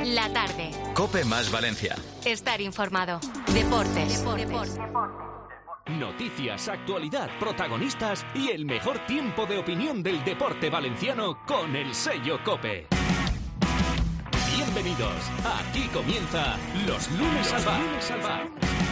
La tarde. COPE más Valencia. Estar informado. Deportes. Noticias, actualidad, protagonistas y el mejor tiempo de opinión del deporte valenciano con el sello COPE. Bienvenidos. Aquí comienza Los Lunes al Bar.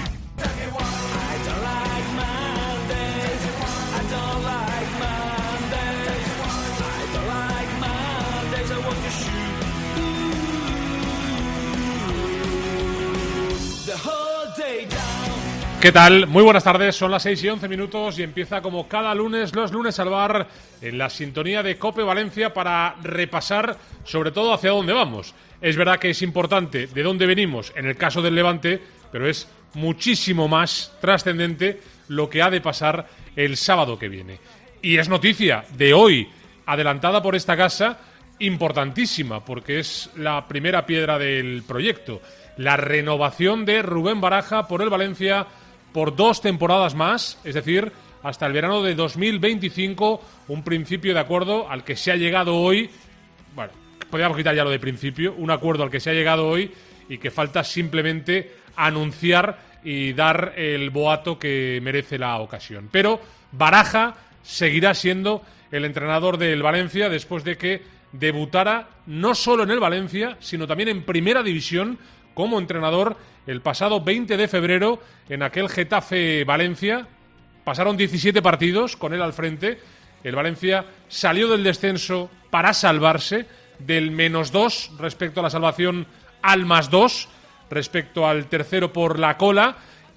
¿Qué tal? Muy buenas tardes, son las 6:11 y empieza como cada lunes Los Lunes al Bar en la sintonía de COPE Valencia para repasar sobre todo hacia dónde vamos. Es verdad que es importante de dónde venimos en el caso del Levante, pero es muchísimo más trascendente lo que ha de pasar el sábado que viene. Y es noticia de hoy, adelantada por esta casa, importantísima, porque es la primera piedra del proyecto. La renovación de Rubén Baraja por el Valencia por 2 temporadas más, es decir, hasta el verano de 2025, un principio de acuerdo al que se ha llegado hoy. Bueno, podríamos quitar ya lo de principio, un acuerdo al que se ha llegado hoy y que falta simplemente anunciar y dar el boato que merece la ocasión. Pero Baraja seguirá siendo el entrenador del Valencia después de que debutara no solo en el Valencia, sino también en Primera División como entrenador el pasado 20 de febrero en aquel Getafe-Valencia. Pasaron 17 partidos con él al frente. El Valencia salió del descenso para salvarse, del -2 respecto a la salvación al +2 respecto al tercero por la cola,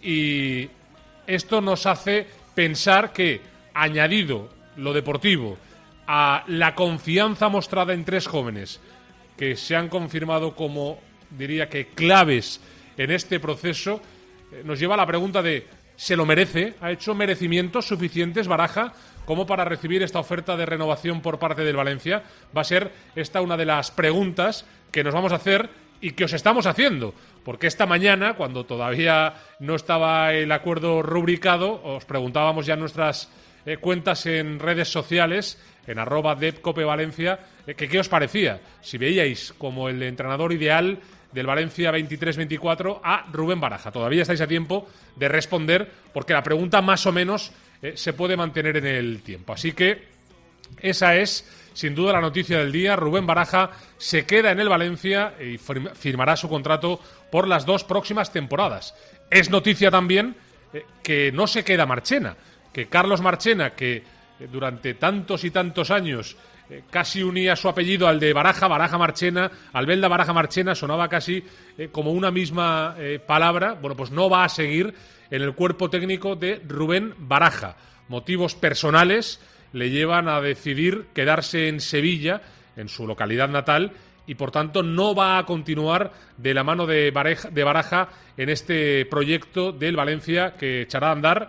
y esto nos hace pensar que, añadido lo deportivo a la confianza mostrada en 3 jóvenes que se han confirmado como, diría que, claves en este proceso, nos lleva a la pregunta de ¿se lo merece? ¿Ha hecho merecimientos suficientes Baraja como para recibir esta oferta de renovación por parte del Valencia? Va a ser esta una de las preguntas que nos vamos a hacer y que os estamos haciendo, porque esta mañana, cuando todavía no estaba el acuerdo rubricado, os preguntábamos ya en nuestras cuentas en redes sociales, en @depcopevalencia, que qué os parecía, si veíais como el entrenador ideal del Valencia 23-24 a Rubén Baraja. Todavía estáis a tiempo de responder, porque la pregunta más o menos se puede mantener en el tiempo. Así que esa es, sin duda, la noticia del día. Rubén Baraja se queda en el Valencia y firmará su contrato por las 2 próximas temporadas. Es noticia también que no se queda Marchena, que Carlos Marchena, que durante tantos y tantos años casi unía su apellido al de Baraja, Baraja Marchena, Albelda Baraja Marchena, sonaba casi como una misma palabra. Bueno, pues no va a seguir en el cuerpo técnico de Rubén Baraja. Motivos personales le llevan a decidir quedarse en Sevilla, en su localidad natal, y por tanto no va a continuar de la mano de Baraja en este proyecto del Valencia que echará a andar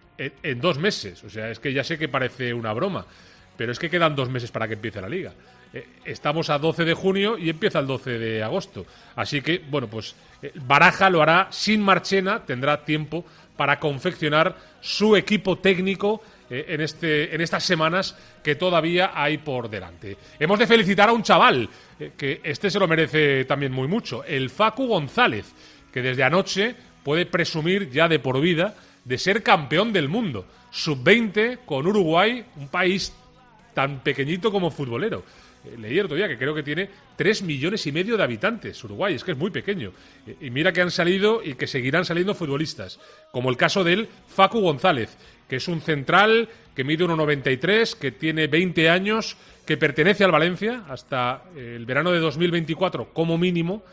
en 2 meses. O sea, es que ya sé que parece una broma, pero es que quedan 2 meses para que empiece la Liga. Estamos a 12 de junio y empieza el 12 de agosto. Así que, bueno, pues Baraja lo hará sin Marchena, tendrá tiempo para confeccionar su equipo técnico en estas semanas que todavía hay por delante. Hemos de felicitar a un chaval que este se lo merece también muy mucho, el Facu González, que desde anoche puede presumir ya de por vida de ser campeón del mundo, sub-20 con Uruguay, un país tan pequeñito como futbolero. Leí el otro día que creo que tiene 3,5 millones de habitantes, Uruguay, es que es muy pequeño. Y mira que han salido y que seguirán saliendo futbolistas, como el caso del Facu González, que es un central que mide 1,93, que tiene 20 años, que pertenece al Valencia hasta el verano de 2024 como mínimo.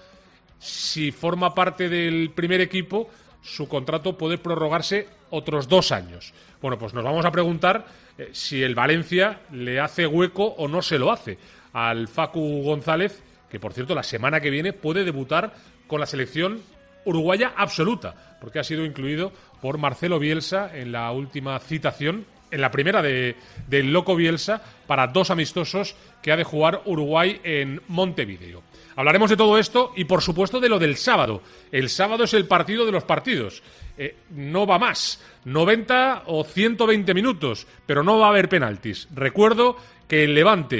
Si forma parte del primer equipo, su contrato puede prorrogarse otros 2 años. Bueno, pues nos vamos a preguntar si el Valencia le hace hueco o no se lo hace al Facu González, que por cierto la semana que viene puede debutar con la selección uruguaya absoluta, porque ha sido incluido por Marcelo Bielsa en la última citación, en la primera del Loco Bielsa, para 2 amistosos que ha de jugar Uruguay en Montevideo. Hablaremos de todo esto y, por supuesto, de lo del sábado. El sábado es el partido de los partidos. No va más. 90 o 120 minutos, pero no va a haber penaltis. Recuerdo que el Levante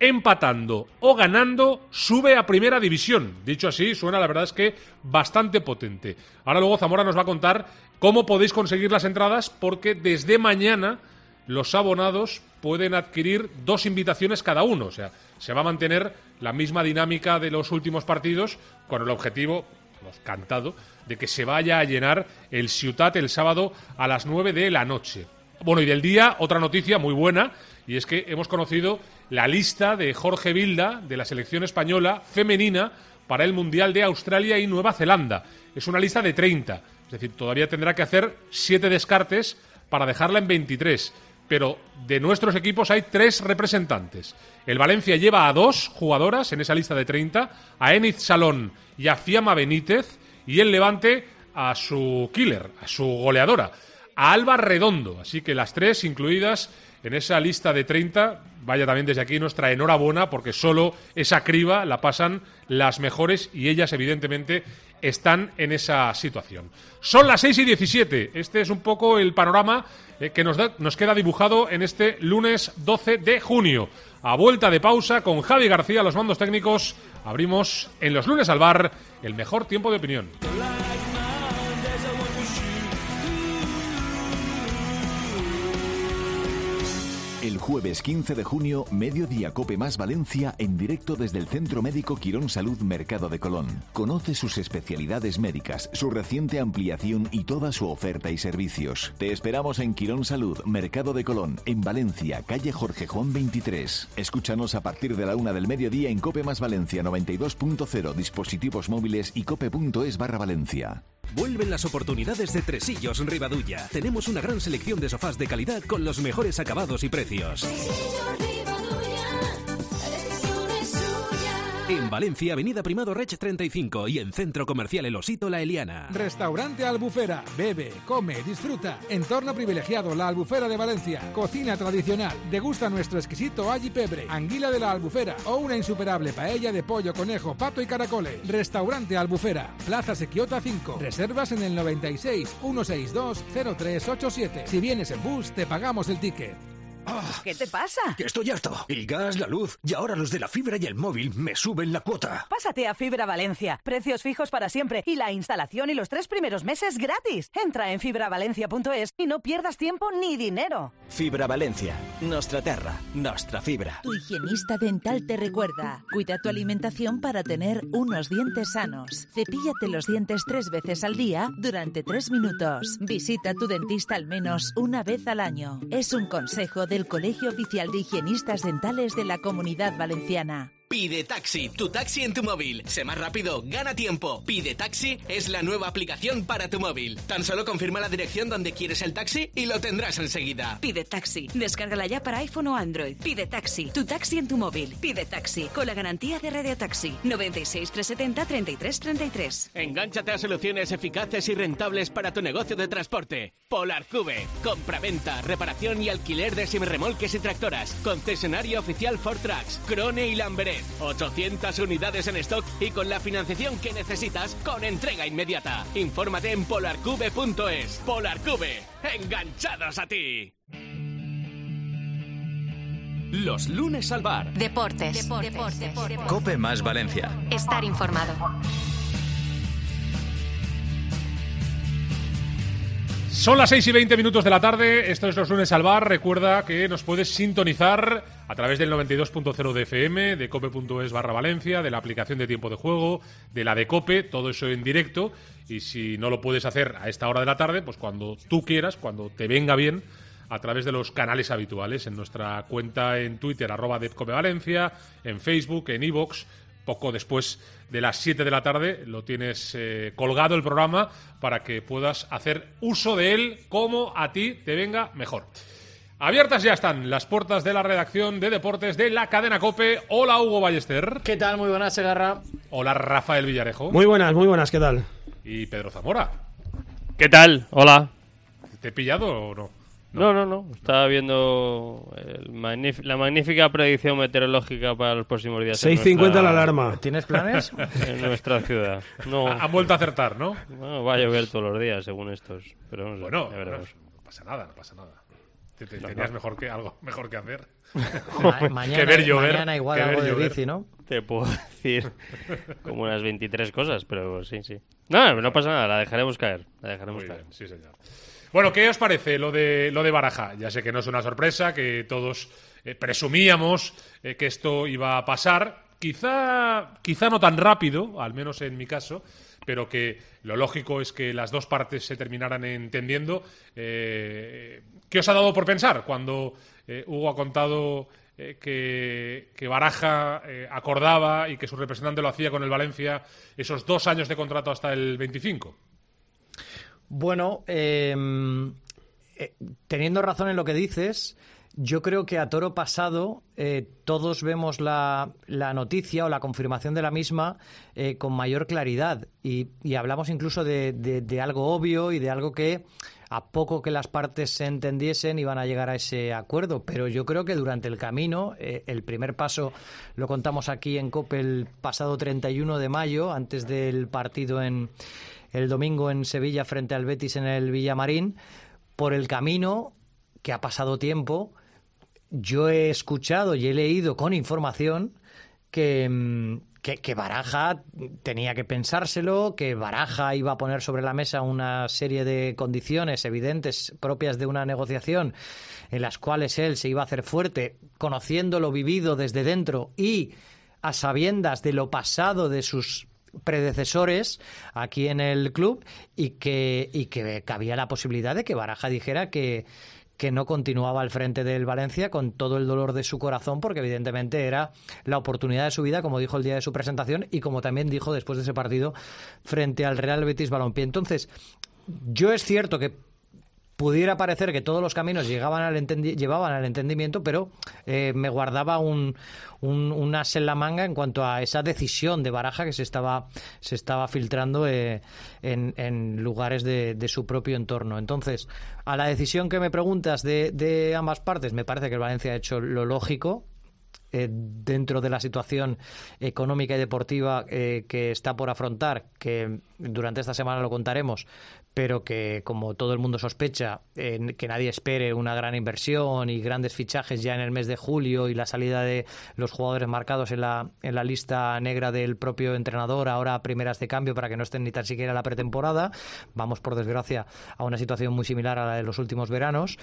empatando o ganando, sube a Primera División. Dicho así, suena la verdad es que bastante potente. Ahora luego Zamora nos va a contar cómo podéis conseguir las entradas, porque desde mañana los abonados pueden adquirir 2 invitaciones cada uno. O sea, se va a mantener la misma dinámica de los últimos partidos, con el objetivo, cantado, de que se vaya a llenar el Ciutat el sábado a las 9 de la noche. Bueno, y del día, otra noticia muy buena, y es que hemos conocido la lista de Jorge Vilda de la selección española femenina para el Mundial de Australia y Nueva Zelanda. Es una lista de 30, es decir, todavía tendrá que hacer 7 descartes para dejarla en 23. Pero de nuestros equipos hay 3 representantes. El Valencia lleva a 2 jugadoras en esa lista de 30, a Eniz Salón y a Fiamma Benítez, y el Levante a su killer, a su goleadora, a Alba Redondo. Así que las 3 incluidas en esa lista de 30. Vaya también desde aquí nuestra enhorabuena, porque solo esa criba la pasan las mejores y ellas evidentemente están en esa situación. Son las 6:17. Este es un poco el panorama que nos queda dibujado en este lunes 12 de junio. A vuelta de pausa, con Javi García a los mandos técnicos, abrimos en los lunes al bar el mejor tiempo de opinión. El jueves 15 de junio, Mediodía Cope más Valencia, en directo desde el Centro Médico Quirón Salud Mercado de Colón. Conoce sus especialidades médicas, su reciente ampliación y toda su oferta y servicios. Te esperamos en Quirón Salud Mercado de Colón, en Valencia, calle Jorge Juan 23. Escúchanos a partir de la 1 del mediodía en Cope más Valencia 92.0, dispositivos móviles y cope.es/Valencia. Vuelven las oportunidades de Tresillos Ribadulla. Tenemos una gran selección de sofás de calidad con los mejores acabados y precios. En Valencia, Avenida Primado Reig 35 y en Centro Comercial El Osito La Eliana. Restaurante Albufera. Bebe, come, disfruta. Entorno privilegiado, La Albufera de Valencia. Cocina tradicional. Degusta nuestro exquisito all y pebre, anguila de la Albufera o una insuperable paella de pollo, conejo, pato y caracoles. Restaurante Albufera. Plaza Sequiota 5. Reservas en el 96 162 0387. Si vienes en bus, te pagamos el ticket. ¿Qué te pasa? Que estoy harto. El gas, la luz y ahora los de la fibra y el móvil me suben la cuota. Pásate a Fibra Valencia. Precios fijos para siempre y la instalación y los 3 primeros meses gratis. Entra en fibravalencia.es y no pierdas tiempo ni dinero. Fibra Valencia. Nostra terra, nostra fibra. Tu higienista dental te recuerda: cuida tu alimentación para tener unos dientes sanos. Cepíllate los dientes 3 veces al día durante 3 minutos. Visita a tu dentista al menos una vez al año. Es un consejo del Colegio Oficial de Higienistas Dentales de la Comunidad Valenciana. Pide Taxi, tu taxi en tu móvil. Sé más rápido, gana tiempo. Pide Taxi es la nueva aplicación para tu móvil. Tan solo confirma la dirección donde quieres el taxi y lo tendrás enseguida. Pide Taxi, descárgala ya para iPhone o Android. Pide Taxi, tu taxi en tu móvil. Pide Taxi, con la garantía de Radio Taxi. 96 370 33 33. Engánchate a soluciones eficaces y rentables para tu negocio de transporte. Polar Cube, compraventa, reparación y alquiler de semirremolques y tractoras. Concesionario oficial Ford Trucks, Krone y Lamberet. 800 unidades en stock y con la financiación que necesitas con entrega inmediata. Infórmate en polarcube.es. Polarcube, enganchados a ti. Los lunes al bar. Deportes. Cope más Valencia. Estar informado. Son las 6:20 de la tarde, esto es Los lunes al bar. Recuerda que nos puedes sintonizar a través del 92.0 de FM, de cope.es/Valencia, de la aplicación de Tiempo de Juego, de la de Cope, todo eso en directo. Y si no lo puedes hacer a esta hora de la tarde, pues cuando tú quieras, cuando te venga bien, a través de los canales habituales, en nuestra cuenta en Twitter, @DepCopeValencia, en Facebook, en iVoox. Poco después de las 7 de la tarde lo tienes colgado el programa para que puedas hacer uso de él como a ti te venga mejor. Abiertas ya están las puertas de la redacción de deportes de la cadena COPE. Hola, Hugo Ballester. ¿Qué tal? Muy buenas, Segarra. Hola, Rafael Villarejo. Muy buenas, ¿qué tal? Y Pedro Zamora. ¿Qué tal? Hola. ¿Te he pillado o no? No. Estaba viendo la magnífica predicción meteorológica para los próximos días. 6:50 la alarma. ¿Tienes planes? En nuestra ciudad. No. Han vuelto a acertar, ¿no? Bueno, va a llover todos los días, según estos. Pero no sé, bueno, ya veremos. No pasa nada. Tenías algo mejor que hacer. Mañana igual algo de bici, ¿no? Te puedo decir como unas 23 cosas, pero sí. No pasa nada, la dejaremos caer. Muy bien, sí, señor. Bueno, ¿qué os parece lo de Baraja? Ya sé que no es una sorpresa, que todos presumíamos que esto iba a pasar. Quizá no tan rápido, al menos en mi caso, pero que lo lógico es que las dos partes se terminaran entendiendo. ¿Qué os ha dado por pensar cuando Hugo ha contado que Baraja acordaba y que su representante lo hacía con el Valencia esos 2 años de contrato hasta el 25? Bueno, teniendo razón en lo que dices, yo creo que a toro pasado todos vemos la noticia o la confirmación de la misma con mayor claridad y hablamos incluso de algo obvio y de algo que a poco que las partes se entendiesen iban a llegar a ese acuerdo, pero yo creo que durante el camino, el primer paso lo contamos aquí en COPE el pasado 31 de mayo, antes del partido el domingo en Sevilla frente al Betis en el Villamarín. Por el camino, que ha pasado tiempo, yo he escuchado y he leído con información que Baraja tenía que pensárselo, que Baraja iba a poner sobre la mesa una serie de condiciones evidentes propias de una negociación en las cuales él se iba a hacer fuerte, conociendo lo vivido desde dentro y a sabiendas de lo pasado de sus predecesores aquí en el club y que cabía la posibilidad de que Baraja dijera que no continuaba al frente del Valencia con todo el dolor de su corazón, porque evidentemente era la oportunidad de su vida, como dijo el día de su presentación y como también dijo después de ese partido frente al Real Betis Balompié. Entonces, yo es cierto que pudiera parecer que todos los caminos llevaban al entendimiento, pero me guardaba un as en la manga en cuanto a esa decisión de Baraja que se estaba filtrando en lugares de su propio entorno. Entonces, a la decisión que me preguntas de ambas partes, me parece que el Valencia ha hecho lo lógico dentro de la situación económica y deportiva que está por afrontar, que durante esta semana lo contaremos, pero que, como todo el mundo sospecha, que nadie espere una gran inversión y grandes fichajes ya en el mes de julio y la salida de los jugadores marcados en la lista negra del propio entrenador, ahora a primeras de cambio para que no estén ni tan siquiera en la pretemporada. Vamos, por desgracia, a una situación muy similar a la de los últimos veranos.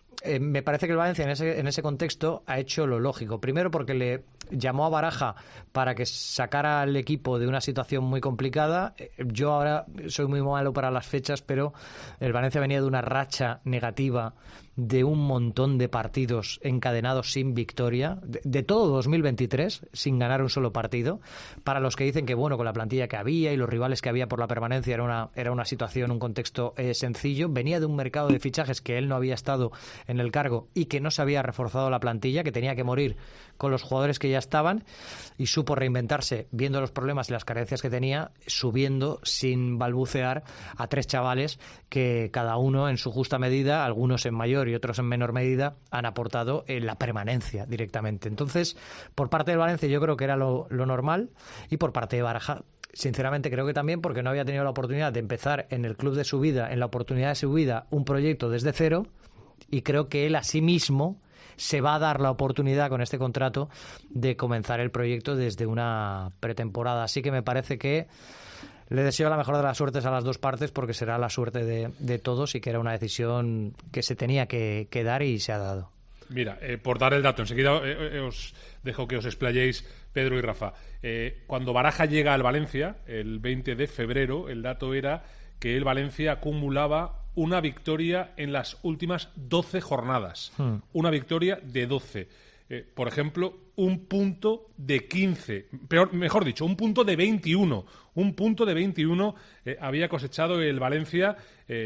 Me parece que el Valencia en ese contexto ha hecho lo lógico. Primero porque le llamó a Baraja para que sacara al equipo de una situación muy complicada. Yo ahora soy muy malo para las fechas, pero el Valencia venía de una racha negativa de un montón de partidos encadenados sin victoria, de todo 2023 sin ganar un solo partido. Para los que dicen que bueno, con la plantilla que había y los rivales que había por la permanencia era una situación, un contexto sencillo. Venía de un mercado de fichajes que él no había estado en el cargo y que no se había reforzado la plantilla, que tenía que morir con los jugadores que ya estaban, y supo reinventarse viendo los problemas y las carencias que tenía, subiendo sin balbucear a 3 chavales que cada uno en su justa medida, algunos en mayor y otros en menor medida, han aportado la permanencia directamente. Entonces, por parte del Valencia yo creo que era lo normal, y por parte de Baraja, sinceramente creo que también, porque no había tenido la oportunidad de empezar en el club de su vida, en la oportunidad de su vida, un proyecto desde cero, y creo que él a sí mismo se va a dar la oportunidad con este contrato de comenzar el proyecto desde una pretemporada. Así que me parece que le deseo la mejor de las suertes a las dos partes, porque será la suerte de todos y que era una decisión que se tenía que dar y se ha dado. Mira, por dar el dato, enseguida os dejo que os explayéis, Pedro y Rafa. Cuando Baraja llega al Valencia, el 20 de febrero, el dato era que el Valencia acumulaba una victoria en las últimas 12 jornadas. Una victoria de 12. Por ejemplo, un punto de 15. Mejor dicho, un punto de 21. Un punto de 21 había cosechado el Valencia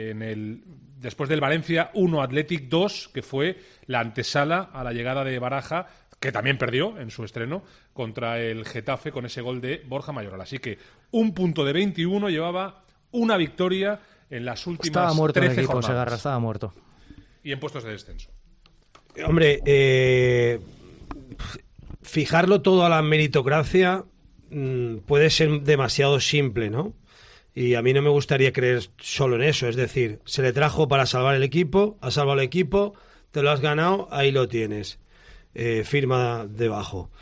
después del Valencia 1 Athletic 2, que fue la antesala a la llegada de Baraja, que también perdió en su estreno contra el Getafe con ese gol de Borja Mayoral. Así que un punto de 21 llevaba una victoria en las últimas 13 jornadas. Estaba muerto el equipo, Segarra, estaba muerto. Y en puestos de descenso. Hombre, fijarlo todo a la meritocracia puede ser demasiado simple, ¿no? Y a mí no me gustaría creer solo en eso. Es decir, se le trajo para salvar el equipo, ha salvado el equipo, te lo has ganado, ahí lo tienes, firma debajo.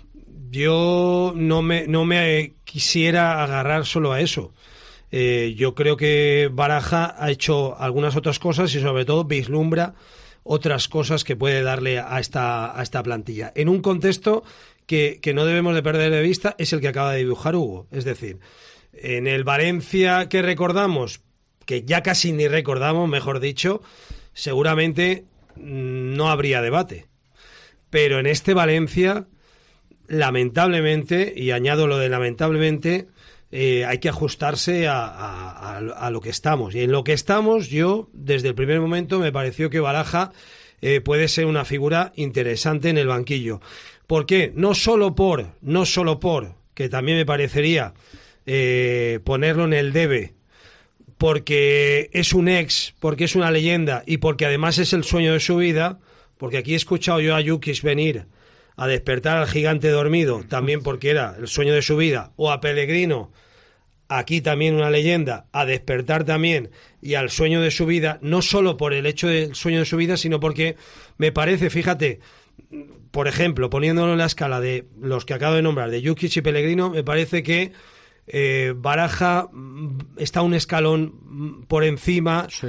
Yo no me quisiera agarrar solo a eso. Yo creo que Baraja ha hecho algunas otras cosas y sobre todo vislumbra otras cosas que puede darle a esta plantilla. En un contexto que no debemos de perder de vista es el que acaba de dibujar Hugo. Es decir, en el Valencia que recordamos, que ya casi ni recordamos, mejor dicho, seguramente no habría debate. Pero en este Valencia, lamentablemente, y añado lo de lamentablemente, hay que ajustarse a lo que estamos. Y en lo que estamos, yo, desde el primer momento, me pareció que Baraja puede ser una figura interesante en el banquillo. ¿Por qué? No solo por, que también me parecería ponerlo en el debe, porque es un ex, porque es una leyenda y porque además es el sueño de su vida, porque aquí he escuchado yo a Jukic venir a despertar al gigante dormido, también porque era el sueño de su vida, o a Pellegrino, aquí también una leyenda, a despertar también y al sueño de su vida, no solo por el hecho del sueño de su vida, sino porque me parece, fíjate, por ejemplo, poniéndolo en la escala de los que acabo de nombrar, de Jukic y Pellegrino, me parece que Baraja está un escalón por encima, sí.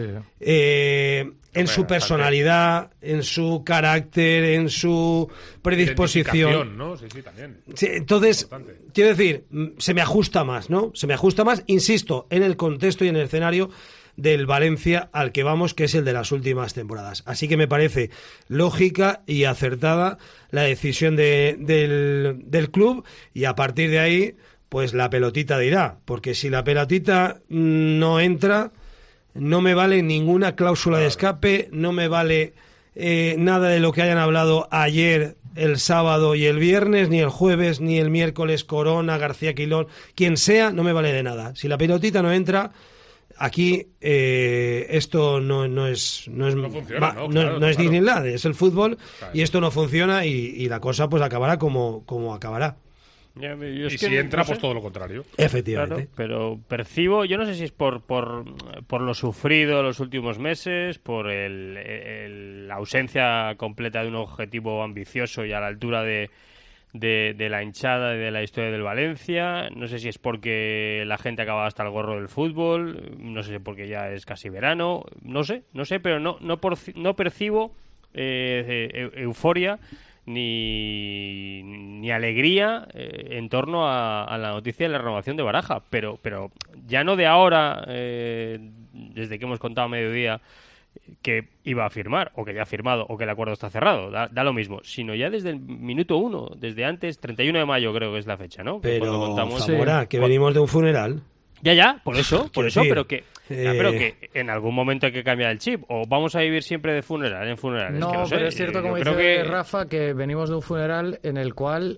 En su personalidad, en su carácter, en su predisposición, ¿no? Sí, también. Sí, entonces, quiero decir, se me ajusta más, ¿no? Se me ajusta más, insisto, en el contexto y en el escenario del Valencia al que vamos, que es el de las últimas temporadas. Así que me parece lógica y acertada la decisión del club, y a partir de ahí, pues la pelotita dirá, porque si la pelotita no entra, no me vale ninguna cláusula de escape, no me vale nada de lo que hayan hablado ayer, el sábado y el viernes, ni el jueves, ni el miércoles, Corona, García Quilón, quien sea, no me vale de nada. Si la pelotita no entra, aquí esto no es Disneyland, es el fútbol, claro. Y esto no funciona y la cosa pues acabará como acabará. Y si entra, pues todo lo contrario. Efectivamente. Claro, pero percibo, yo no sé si es por lo sufrido los últimos meses, por la ausencia completa de un objetivo ambicioso y a la altura de la hinchada y de la historia del Valencia. No sé si es porque la gente acaba hasta el gorro del fútbol, no sé si porque ya es casi verano, no sé, pero no percibo euforia ni alegría en torno a la noticia de la renovación de Baraja, pero ya no de ahora, desde que hemos contado a mediodía que iba a firmar, o que ya ha firmado, o que el acuerdo está cerrado, da lo mismo, sino ya desde el minuto 1, desde antes, 31 de mayo creo que es la fecha, ¿no? Pero, contamos, Zamora, que venimos de un funeral. Ya, por eso, pero que en algún momento hay que cambiar el chip, o vamos a vivir siempre de funeral en funeral. No, es que pero es cierto, como dice Rafa, que venimos de un funeral en el cual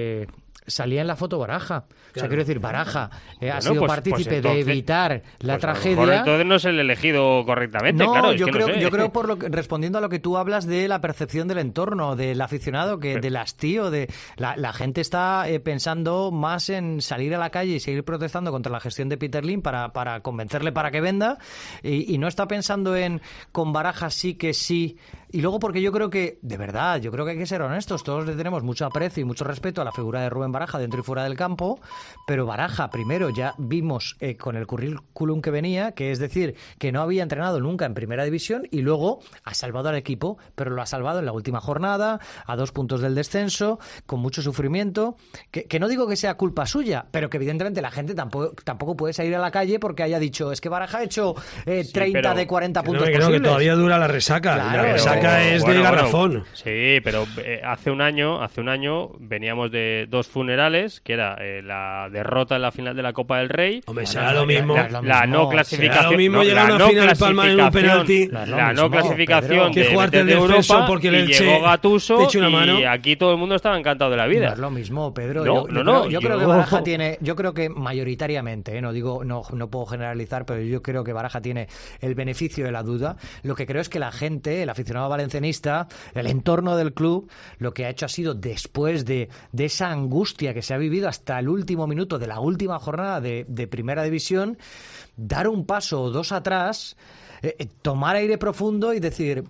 salía en la foto Baraja. O sea, quiero decir, Baraja ha sido partícipe de evitar la tragedia. Entonces no es el elegido correctamente, no, claro. Yo creo respondiendo a lo que tú hablas de la percepción del entorno, del aficionado, del hastío, de la gente está pensando más en salir a la calle y seguir protestando contra la gestión de Peter Lim para convencerle para que venda, y no está pensando en con Baraja sí que sí. Y luego porque yo creo que, de verdad, yo creo que hay que ser honestos, todos le tenemos mucho aprecio y mucho respeto a la figura de Rubén Baraja dentro y fuera del campo, pero Baraja, primero, ya vimos con el currículum que venía, que es decir, que no había entrenado nunca en primera división, y luego ha salvado al equipo, pero lo ha salvado en la última jornada, a 2 puntos del descenso, con mucho sufrimiento, que no digo que sea culpa suya, pero que evidentemente la gente tampoco puede salir a la calle porque haya dicho, es que Baraja ha hecho 30 de 40 puntos posibles. Que todavía dura la resaca, claro, la resaca es de garrafón. Sí, pero hace un año veníamos de 2 funerales, que era la derrota en la final de la Copa del Rey. Hombre, será lo mismo. La no clasificación. Será lo mismo llegar a una final palmar en un penalti. La no clasificación que jugarte el Europa porque y llegó Gattuso y aquí todo el mundo estaba encantado de la vida. No es lo mismo, Pedro. Yo creo que Baraja tiene, yo creo que mayoritariamente, no puedo generalizar, pero yo creo que Baraja tiene el beneficio de la duda. Lo que creo es que la gente, el aficionado valencianista, el entorno del club, lo que ha hecho ha sido, después de esa angustia que se ha vivido hasta el último minuto de la última jornada de primera división, dar un paso o 2 atrás, tomar aire profundo y decir,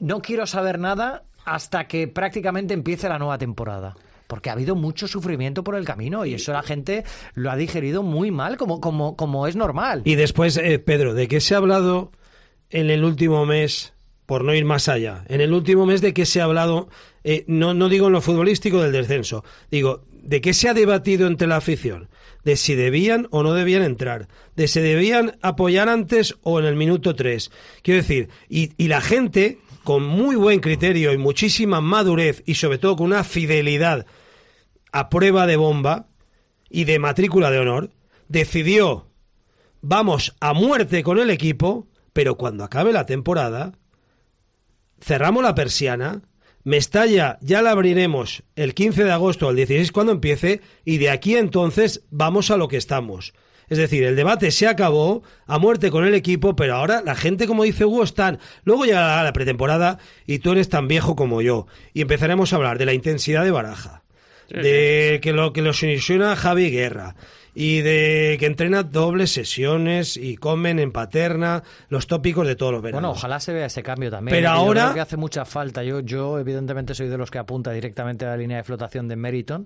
no quiero saber nada hasta que prácticamente empiece la nueva temporada. Porque ha habido mucho sufrimiento por el camino y eso la gente lo ha digerido muy mal, como es normal. Y después, Pedro, ¿de qué se ha hablado en el último mes, por no ir más allá? En el último mes, ¿de qué se ha hablado? No digo en lo futbolístico del descenso, digo, ¿de qué se ha debatido entre la afición? De si debían o no debían entrar, de si debían apoyar antes o en el minuto 3. Quiero decir, y la gente, con muy buen criterio y muchísima madurez y sobre todo con una fidelidad a prueba de bomba y de matrícula de honor, decidió, vamos a muerte con el equipo, pero cuando acabe la temporada, cerramos la persiana, Mestalla ya la abriremos el 15 de agosto o el 16 cuando empiece, y de aquí entonces vamos a lo que estamos. Es decir, el debate se acabó, a muerte con el equipo, pero ahora la gente, como dice Hugo, están... Luego llegará la pretemporada y tú eres tan viejo como yo, y empezaremos a hablar de la intensidad de Baraja, de que lo ilusiona Javi Guerra, y de que entrena dobles sesiones y comen en Paterna, los tópicos de todos los veranos. Bueno, ojalá se vea ese cambio también. Pero ahora... Yo creo que hace mucha falta. Yo evidentemente soy de los que apunta directamente a la línea de flotación de Meriton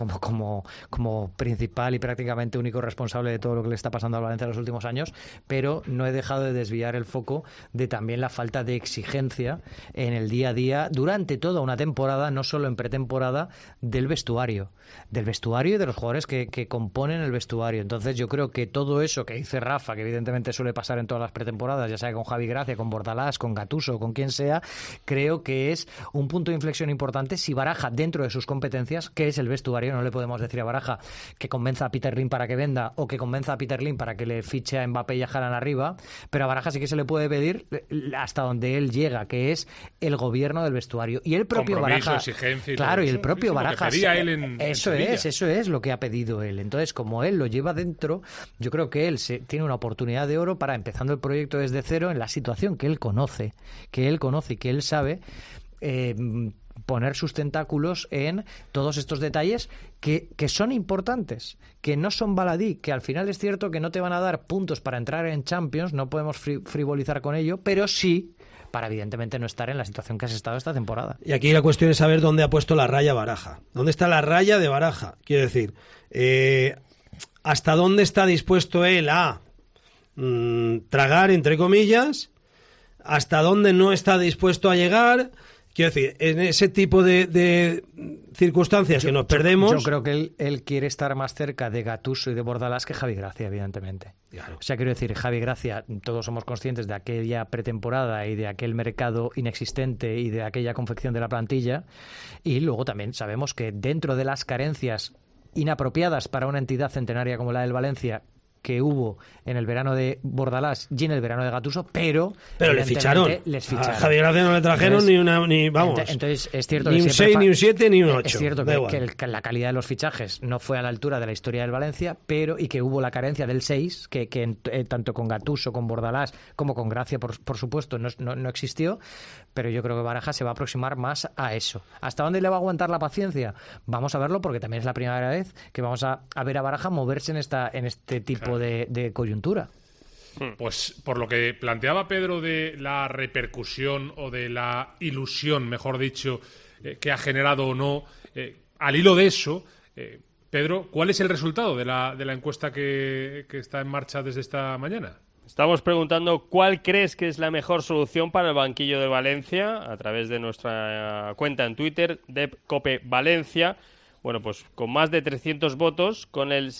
como principal y prácticamente único responsable de todo lo que le está pasando al Valencia en los últimos años, pero no he dejado de desviar el foco de también la falta de exigencia en el día a día durante toda una temporada, no solo en pretemporada, del vestuario y de los jugadores que componen el vestuario. Entonces yo creo que todo eso que dice Rafa, que evidentemente suele pasar en todas las pretemporadas, ya sea con Javi Gracia, con Bordalás, con Gattuso, con quien sea, creo que es un punto de inflexión importante si Baraja, dentro de sus competencias, que es el vestuario, no le podemos decir a Baraja que convenza a Peter Lim para que venda o que convenza a Peter Lim para que le fiche a Mbappé y a Haaland arriba, pero a Baraja sí que se le puede pedir hasta donde él llega, que es el gobierno del vestuario. Y el propio Baraja, exigencia y claro, todo y el eso. propio Sí, Baraja, eso es lo que ha pedido él. Entonces, como él lo lleva dentro, yo creo que él tiene una oportunidad de oro para, empezando el proyecto desde cero, en la situación que él conoce y que él sabe, poner sus tentáculos en todos estos detalles que son importantes, que no son baladí, que al final es cierto que no te van a dar puntos para entrar en Champions, no podemos frivolizar con ello, pero sí para evidentemente no estar en la situación que has estado esta temporada. Y aquí la cuestión es saber dónde ha puesto la raya Baraja. ¿Dónde está la raya de Baraja? Quiero decir, ¿hasta dónde está dispuesto él a tragar, entre comillas? ¿Hasta dónde no está dispuesto a llegar? Quiero decir, en ese tipo de circunstancias que nos perdemos... Yo creo que él quiere estar más cerca de Gattuso y de Bordalás que Javi Gracia, evidentemente. Claro. O sea, quiero decir, Javi Gracia, todos somos conscientes de aquella pretemporada y de aquel mercado inexistente y de aquella confección de la plantilla, y luego también sabemos que dentro de las carencias inapropiadas para una entidad centenaria como la del Valencia, que hubo en el verano de Bordalás y en el verano de Gattuso, pero les ficharon. A Javi Gracia no le trajeron entonces es cierto ni que un 6, ni un 7, ni un 8. Es cierto que la calidad de los fichajes no fue a la altura de la historia del Valencia, pero y que hubo la carencia del 6, que tanto con Gattuso, con Bordalás, como con Gracia, por supuesto, no existió, pero yo creo que Baraja se va a aproximar más a eso. ¿Hasta dónde le va a aguantar la paciencia? Vamos a verlo, porque también es la primera vez que vamos a ver a Baraja moverse en este tipo de coyuntura. Pues por lo que planteaba Pedro de la repercusión o de la ilusión, mejor dicho, que ha generado o no, al hilo de eso, Pedro, ¿cuál es el resultado de la encuesta que está en marcha desde esta mañana? Estamos preguntando cuál crees que es la mejor solución para el banquillo de Valencia a través de nuestra cuenta en Twitter, DepCope Valencia. Bueno, pues con más de 300 votos, con el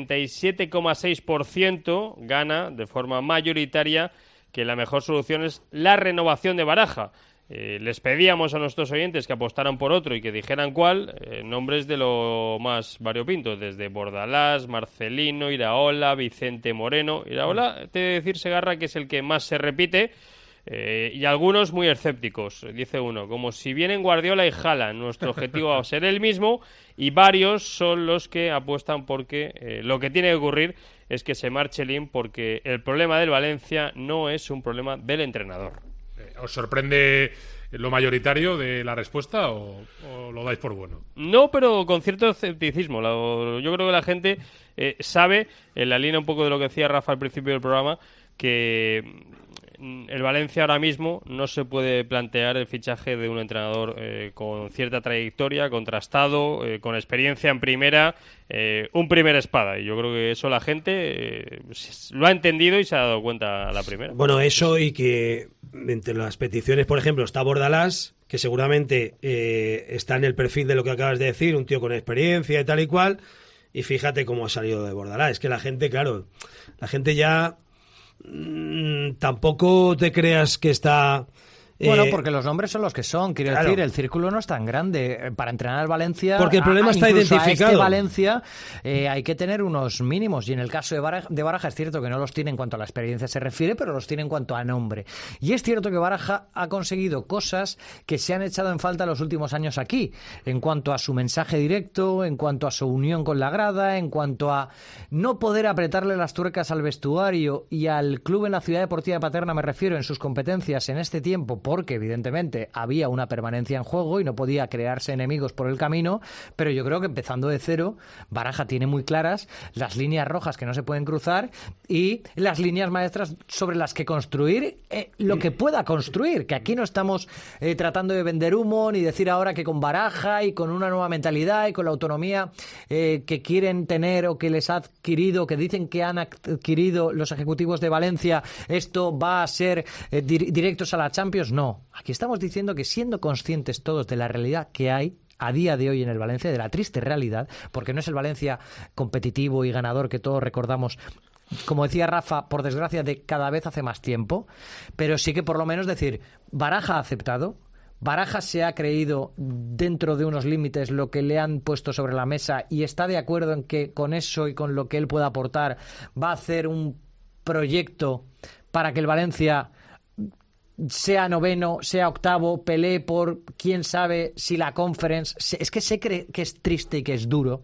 67,6% gana de forma mayoritaria que la mejor solución es la renovación de Baraja. Les pedíamos a nuestros oyentes que apostaran por otro y que dijeran cuál, nombres de lo más variopinto, desde Bordalás, Marcelino, Iraola, Vicente Moreno. Iraola, te he de decir, Segarra, que es el que más se repite, y algunos muy escépticos, dice uno, como si vienen Guardiola y Haaland, nuestro objetivo va a ser el mismo, y varios son los que apuestan porque lo que tiene que ocurrir es que se marche Lim, porque el problema del Valencia no es un problema del entrenador. ¿Os sorprende lo mayoritario de la respuesta o lo dais por bueno? No, pero con cierto escepticismo. Yo creo que la gente sabe, en la línea un poco de lo que decía Rafa al principio del programa, que el Valencia ahora mismo no se puede plantear el fichaje de un entrenador con cierta trayectoria, contrastado, con experiencia en primera, un primer espada. Y yo creo que eso la gente lo ha entendido y se ha dado cuenta a la primera. Bueno, eso, y que entre las peticiones, por ejemplo, está Bordalás, que seguramente está en el perfil de lo que acabas de decir, un tío con experiencia y tal y cual. Y fíjate cómo ha salido de Bordalás. Es que la gente, claro, la gente ya tampoco te creas que está... Bueno, porque los nombres son los que son. Quiero decir, el círculo no es tan grande. Para entrenar al Valencia... Porque el problema está identificado. A este Valencia hay que tener unos mínimos. Y en el caso de Baraja es cierto que no los tiene en cuanto a la experiencia se refiere, pero los tiene en cuanto a nombre. Y es cierto que Baraja ha conseguido cosas que se han echado en falta en los últimos años aquí. En cuanto a su mensaje directo, en cuanto a su unión con la grada, en cuanto a no poder apretarle las tuercas al vestuario y al club en la Ciudad Deportiva de Paterna, me refiero, en sus competencias en este tiempo, porque evidentemente había una permanencia en juego y no podía crearse enemigos por el camino, pero yo creo que empezando de cero, Baraja tiene muy claras las líneas rojas que no se pueden cruzar y las líneas maestras sobre las que construir lo que pueda construir, que aquí no estamos tratando de vender humo ni decir ahora que con Baraja y con una nueva mentalidad y con la autonomía que quieren tener o que les ha adquirido, que dicen que han adquirido los ejecutivos de Valencia, esto va a ser directos a la Champions. No, aquí estamos diciendo que siendo conscientes todos de la realidad que hay a día de hoy en el Valencia, de la triste realidad, porque no es el Valencia competitivo y ganador que todos recordamos, como decía Rafa, por desgracia, de cada vez hace más tiempo, pero sí que por lo menos decir, Baraja ha aceptado, Baraja se ha creído dentro de unos límites lo que le han puesto sobre la mesa y está de acuerdo en que con eso y con lo que él pueda aportar va a hacer un proyecto para que el Valencia sea noveno, sea octavo, pelee por quién sabe si la Conference. Es que sé que es triste y que es duro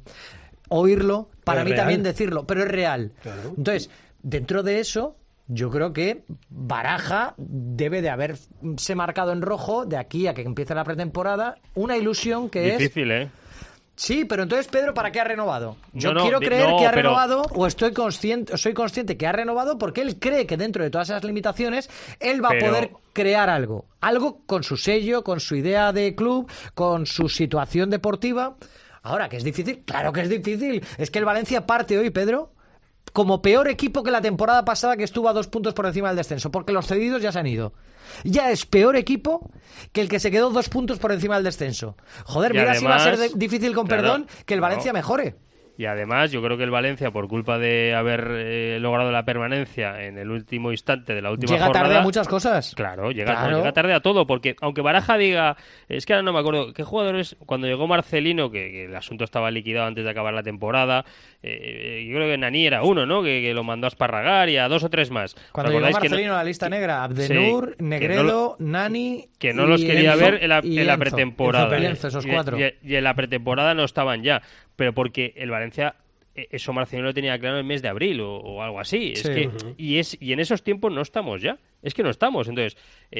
oírlo, para mí también decirlo, pero es real. Claro. Entonces, dentro de eso, yo creo que Baraja debe de haberse marcado en rojo de aquí a que empiece la pretemporada una ilusión que difícil, ¿eh? Sí, pero entonces, Pedro, ¿para qué ha renovado? Yo quiero creer que ha renovado, o soy consciente que ha renovado porque él cree que dentro de todas esas limitaciones él va a poder crear algo con su sello, con su idea de club, con su situación deportiva. Ahora, ¿que es difícil? Claro que es difícil. Es que el Valencia parte hoy, Pedro, como peor equipo que la temporada pasada, que estuvo a 2 puntos por encima del descenso, porque los cedidos ya se han ido. Ya es peor equipo que el que se quedó 2 puntos por encima del descenso. Joder, mira, si va a ser difícil, con perdón, que el Valencia mejore. Y además yo creo que el Valencia, por culpa de haber logrado la permanencia en el último instante de la última jornada... Llega tarde a muchas cosas. Claro, llega tarde a todo, porque aunque Baraja diga... Es que ahora no me acuerdo, ¿qué jugadores? Cuando llegó Marcelino, que el asunto estaba liquidado antes de acabar la temporada, yo creo que Nani era uno, ¿no? Que lo mandó a Esparragar y a 2 o 3 más. Cuando llegó Marcelino a la lista negra, Abdenur, sí, Negredo, Nani... Que no los quería Enzo, ver en la pretemporada. Enzo, esos 4. Y en la pretemporada no estaban ya. Pero porque el Valencia, eso Marcelino lo tenía claro en el mes de abril o algo así. Es que, y en esos tiempos no estamos ya. Es que no estamos. Entonces,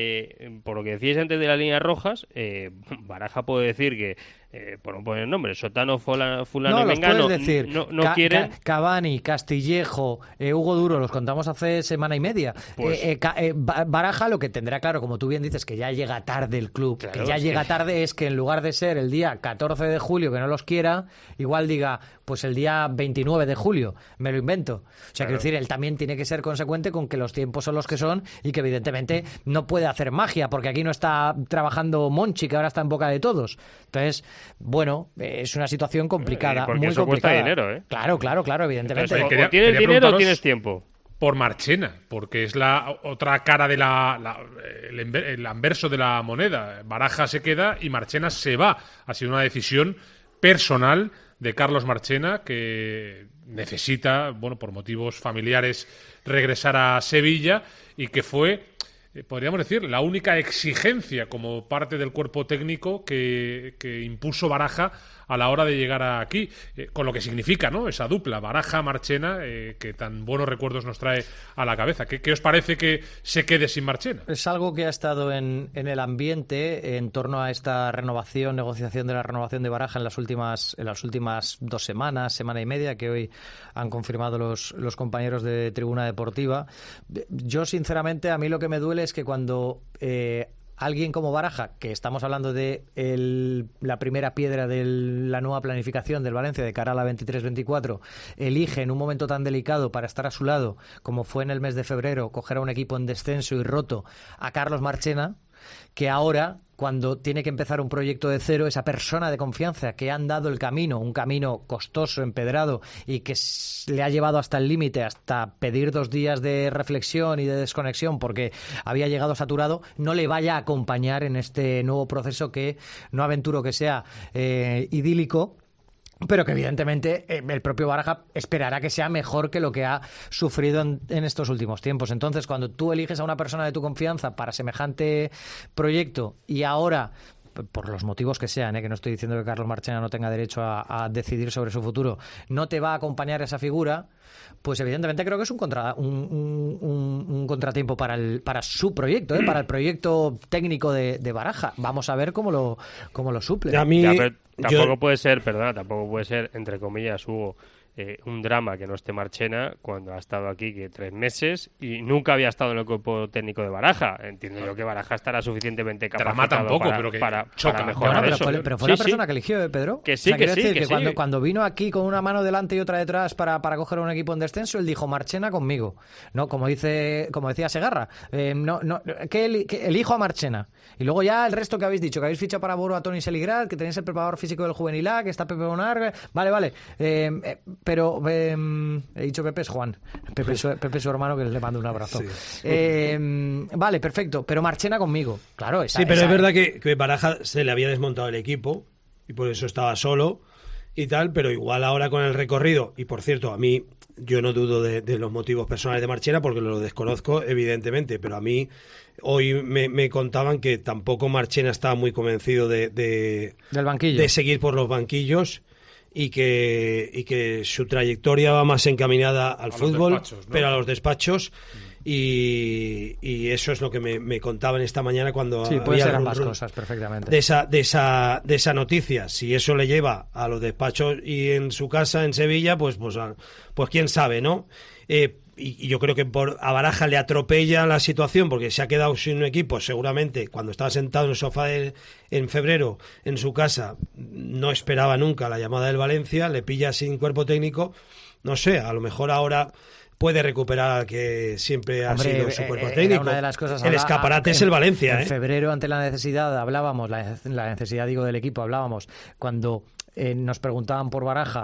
por lo que decíais antes de las líneas rojas, Baraja puede decir que, por no poner nombres, Sotano, fulano y Mengano, no quieren... Cavani, Castillejo, Hugo Duro, los contamos hace semana y media. Pues... Baraja lo que tendrá claro, como tú bien dices, que ya llega tarde el club, claro, que ya llega tarde, es que en lugar de ser el día 14 de julio, que no los quiera, igual diga, pues el día 29 de julio, me lo invento. O sea, quiero decir, él también tiene que ser consecuente con que los tiempos son los que son y que evidentemente no puede hacer magia, porque aquí no está trabajando Monchi, que ahora está en boca de todos. Entonces, bueno, es una situación complicada, muy eso complicada. Cuesta dinero, ¿eh? Claro, evidentemente. Entonces, o tienes dinero o tienes tiempo. Por Marchena, porque es la otra cara de el anverso de la moneda. Baraja se queda y Marchena se va. Ha sido una decisión personal de Carlos Marchena, que necesita, bueno, por motivos familiares, regresar a Sevilla, y que fue, podríamos decir, la única exigencia como parte del cuerpo técnico que impuso Baraja a la hora de llegar aquí, con lo que significa, ¿no?, esa dupla Baraja-Marchena, que tan buenos recuerdos nos trae a la cabeza. ¿Qué os parece que se quede sin Marchena? Es algo que ha estado en el ambiente en torno a esta negociación de la renovación de Baraja en las últimas 2 semanas, semana y media, que hoy han confirmado los compañeros de Tribuna Deportiva. Yo, sinceramente, a mí lo que me duele es que cuando alguien como Baraja, que estamos hablando de la primera piedra de la nueva planificación del Valencia de cara a la 23-24, elige en un momento tan delicado para estar a su lado, como fue en el mes de febrero, coger a un equipo en descenso y roto, a Carlos Marchena, que ahora, cuando tiene que empezar un proyecto de cero, esa persona de confianza que han dado el camino, un camino costoso, empedrado, y que le ha llevado hasta el límite, hasta pedir 2 días de reflexión y de desconexión porque había llegado saturado, no le vaya a acompañar en este nuevo proceso que no aventuro que sea idílico, pero que evidentemente el propio Baraja esperará que sea mejor que lo que ha sufrido en estos últimos tiempos. Entonces, cuando tú eliges a una persona de tu confianza para semejante proyecto y ahora, por los motivos que sean, que no estoy diciendo que Carlos Marchena no tenga derecho a decidir sobre su futuro, no te va a acompañar esa figura, pues evidentemente creo que es un contratiempo para su proyecto, para el proyecto técnico de Baraja. Vamos a ver cómo lo suple. A mí, tampoco puede ser, entre comillas, Hugo, un drama que no esté Marchena cuando ha estado aquí 3 meses y nunca había estado en el cuerpo técnico de Baraja. Entiendo yo que Baraja estará suficientemente capacitado para mejorar eso. Pero fue la persona que eligió, Pedro. Que sí, Cuando vino aquí con una mano delante y otra detrás para coger un equipo en descenso, él dijo: Marchena conmigo. No, como decía Segarra, que elijo a Marchena. Y luego ya el resto que habéis dicho, que habéis fichado para Boro a Toni Seligrat, que tenéis el preparador físico del Juvenil A, que está Pepe Bonar. Vale. Pero he dicho Pepe, es Juan. Pepe es su hermano, que le mando un abrazo. Sí. Vale, perfecto. Pero Marchena conmigo. Claro, es verdad que Baraja se le había desmontado el equipo y por eso estaba solo y tal, pero igual ahora con el recorrido, y por cierto, a mí, yo no dudo de los motivos personales de Marchena porque lo desconozco, evidentemente, pero a mí hoy me contaban que tampoco Marchena estaba muy convencido del banquillo, de seguir por los banquillos. Y que su trayectoria va más encaminada al fútbol, ¿no? Pero a los despachos, y eso es lo que me contaban esta mañana cuando puede ser ambas cosas perfectamente de esa noticia. Si eso le lleva a los despachos y en su casa en Sevilla, pues quién sabe, ¿no? Y yo creo que a Baraja le atropella la situación porque se ha quedado sin un equipo. Seguramente cuando estaba sentado en el sofá en febrero en su casa no esperaba nunca la llamada del Valencia, le pilla sin cuerpo técnico. No sé, a lo mejor ahora puede recuperar al que siempre ha sido su cuerpo técnico. Una de las cosas, el escaparate es el Valencia. En febrero, ante la necesidad, hablábamos, la necesidad del equipo, cuando nos preguntaban por Baraja,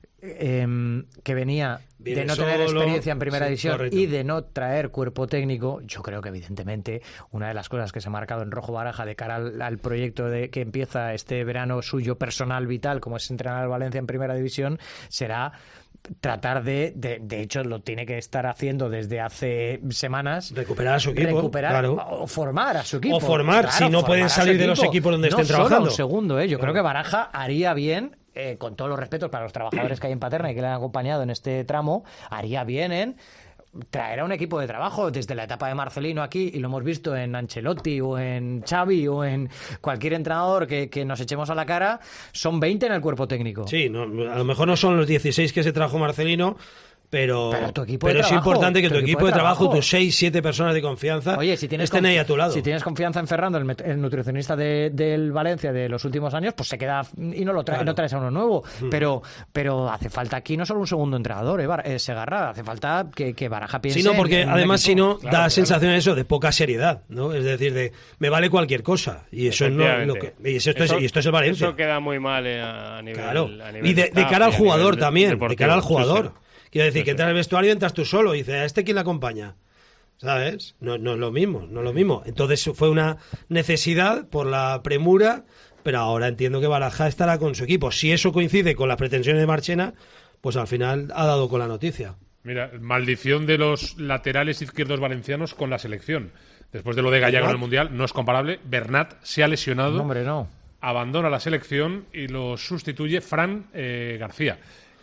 que venía de no tener experiencia en primera división, correcto, y de no traer cuerpo técnico. Yo creo que evidentemente una de las cosas que se ha marcado en rojo Baraja de cara al proyecto que empieza este verano suyo personal vital, como es entrenar al Valencia en primera división, será tratar de hecho lo tiene que estar haciendo desde hace semanas, recuperar a su equipo, claro, o formar a su equipo, si no pueden salir de los equipos donde estén trabajando. Un segundo, yo creo que Baraja haría bien, con todos los respetos para los trabajadores que hay en Paterna y que le han acompañado en este tramo, haría bien en traer a un equipo de trabajo desde la etapa de Marcelino aquí, y lo hemos visto en Ancelotti o en Xavi o en cualquier entrenador que nos echemos a la cara, son 20 en el cuerpo técnico. Sí, no, a lo mejor no son los 16 que se trajo Marcelino, pero es importante que tu equipo de trabajo, tus 6-7 personas de confianza, estén ahí a tu lado. Si tienes confianza en Ferrando, el nutricionista del Valencia de los últimos años, pues se queda y no traes a uno nuevo. Pero hace falta aquí no solo un segundo entrenador, Segarra, hace falta que Baraja piense. Sí, no, porque además si no, da la sensación de eso, de poca seriedad, ¿no? Es decir, me vale cualquier cosa, y eso es lo que esto es el Valencia. Eso queda muy mal a nivel. Claro. Y de cara al jugador también, de cara al jugador. Quiero decir, que entras al vestuario y entras tú solo y dices, ¿a este quién le acompaña? ¿Sabes? No es lo mismo. Entonces fue una necesidad por la premura, pero ahora entiendo que Baraja estará con su equipo. Si eso coincide con las pretensiones de Marchena, pues al final ha dado con la noticia. Mira, maldición de los laterales izquierdos valencianos con la selección. Después de lo de Gallego en el Mundial, no es comparable. Bernat se ha lesionado. Hombre, no. abandona la selección y lo sustituye Fran García.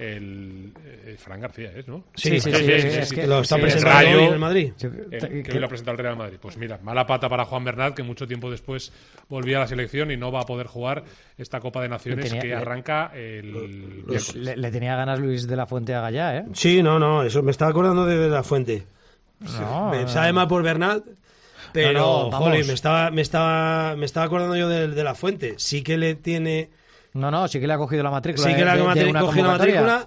Fran García es, ¿no? Sí, que lo está presentando hoy en el Madrid. Que hoy lo ha presentado el Real Madrid. Pues mira, mala pata para Juan Bernat, que mucho tiempo después volvía a la selección y no va a poder jugar esta Copa de Naciones que arranca el miércoles. Le tenía ganas Luis de la Fuente a Gallá, ¿eh? Sí, no, eso me estaba acordando de la Fuente. Me sabe mal por Bernat, pero jolín, me estaba acordando yo de la Fuente. Sí que le tiene... No, sí que le ha cogido la matrícula. Sí que le ha cogido la matrícula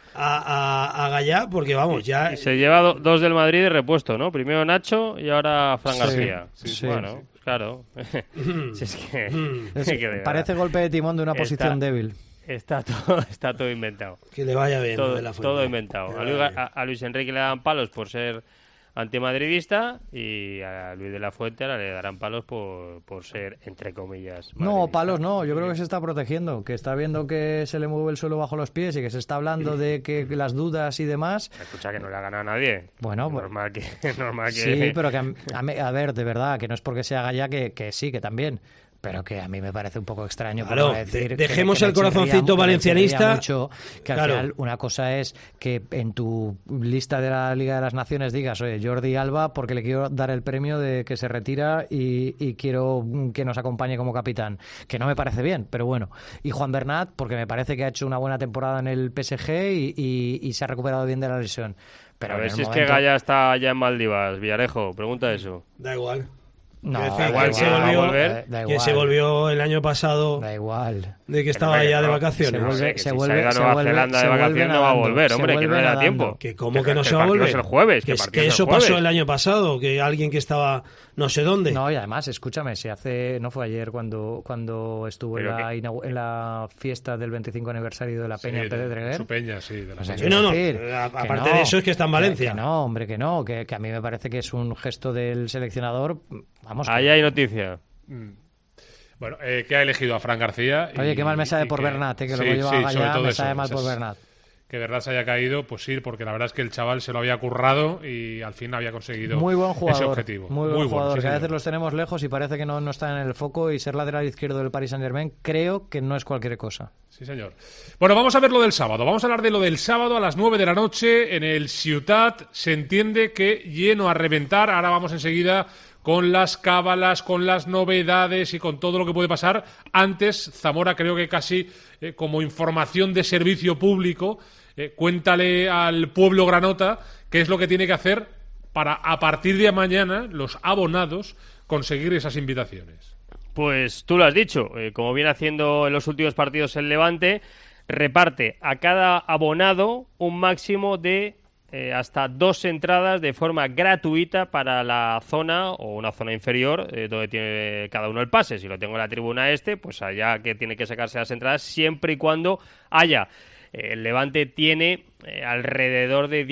a Gallá, porque vamos, ya... Y se lleva dos del Madrid de repuesto, ¿no? Primero Nacho y ahora Fran García. Sí. Bueno, claro. Si es que parece golpe de timón de una posición débil. Está todo inventado. Que le vaya bien de la Fuente. Todo inventado. A Luis Enrique le dan palos por ser antimadridista y a Luis de la Fuente ahora le darán palos por ser, entre comillas, madridista. No, palos no, yo creo que se está protegiendo, que está viendo que se le mueve el suelo bajo los pies y que se está hablando de que las dudas y demás. Escucha, que no le ha ganado a nadie. Bueno, normal que sí, pero que a ver, de verdad, que no es porque se haga ya que sí, que también. Pero que a mí me parece un poco extraño. Claro, decir dejemos que el corazoncito valencianista. Mucho, que al final una cosa es que en tu lista de la Liga de las Naciones digas, oye, Jordi Alba, porque le quiero dar el premio de que se retira y quiero que nos acompañe como capitán. Que no me parece bien, pero bueno. Y Juan Bernat, porque me parece que ha hecho una buena temporada en el PSG y se ha recuperado bien de la lesión. Pero a ver si es que Gallá está ya en Maldivas, Villarejo, pregunta eso. Da igual. No, da igual, que se volvió el año pasado. Da igual. De que estaba ya de vacaciones. Se vuelve a Nueva Zelanda de vacaciones, no va a volver, hombre, que no le da tiempo. Que cómo que no se va a volver. Es el jueves, que eso pasó el año pasado, que alguien que estaba no sé dónde. No, y además, escúchame, no fue ayer cuando estuvo en la fiesta del 25 aniversario de la Peña Pérez Dreguer. Su peña, sí. De la aparte de eso es que está en Valencia. Que a mí me parece que es un gesto del seleccionador. Vamos. Ahí hay noticia. Bueno, que ha elegido a Fran García. Oye, qué mal me sabe por Bernat, que lo lleva a Gallá, me sabe mal por Bernat. Que Bernat se haya caído, pues sí, porque la verdad es que el chaval se lo había currado y al fin había conseguido muy buen jugador, ese objetivo. Muy buen jugador, sí, que a veces los tenemos lejos y parece que no están en el foco, y ser lateral izquierdo del Paris Saint-Germain creo que no es cualquier cosa. Sí, señor. Bueno, vamos a ver lo del sábado. Vamos a hablar de lo del sábado a las 9 de la noche en el Ciutat. Se entiende que lleno a reventar. Ahora vamos enseguida con las cábalas, con las novedades y con todo lo que puede pasar. Antes, Zamora, creo que casi como información de servicio público, cuéntale al pueblo granota qué es lo que tiene que hacer para, a partir de mañana, los abonados conseguir esas invitaciones. Pues tú lo has dicho, como viene haciendo en los últimos partidos el Levante, reparte a cada abonado un máximo de hasta 2 entradas de forma gratuita para la zona o una zona inferior donde tiene cada uno el pase. Si lo tengo en la tribuna pues allá que tiene que sacarse las entradas siempre y cuando haya. El Levante tiene alrededor de